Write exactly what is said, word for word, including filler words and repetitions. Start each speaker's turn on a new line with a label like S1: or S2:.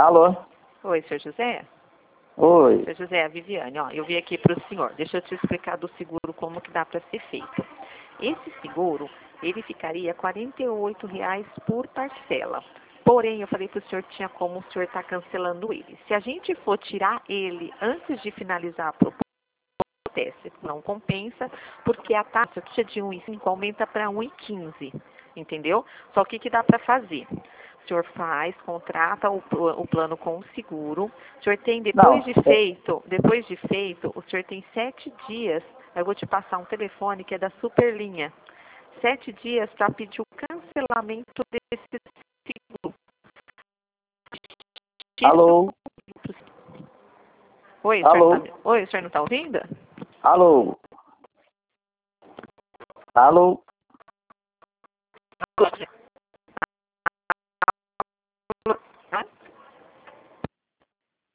S1: Alô?
S2: Oi, senhor José?
S1: Oi.
S2: Senhor José, a Viviane, ó, eu vim aqui para o senhor. Deixa eu te explicar do seguro como que dá para ser feito. Esse seguro, ele ficaria quarenta e oito reais por parcela. Porém, eu falei para o senhor que tinha como o senhor está cancelando ele. Se a gente for tirar ele antes de finalizar a proposta, não compensa, porque a taxa que tinha de um vírgula cinco aumenta para um vírgula quinze, entendeu? Só que o que dá para fazer? O senhor faz, contrata o, o plano com o seguro. O senhor tem, depois
S1: Não,
S2: de feito, depois de feito, o senhor tem sete dias. Eu vou te passar um telefone que é da Superlinha. Sete dias para pedir o cancelamento desse seguro.
S1: alô?
S2: Oi, o senhor,
S1: Alô?
S2: tá, me- Oi, o senhor não está ouvindo?
S1: Alô? Alô?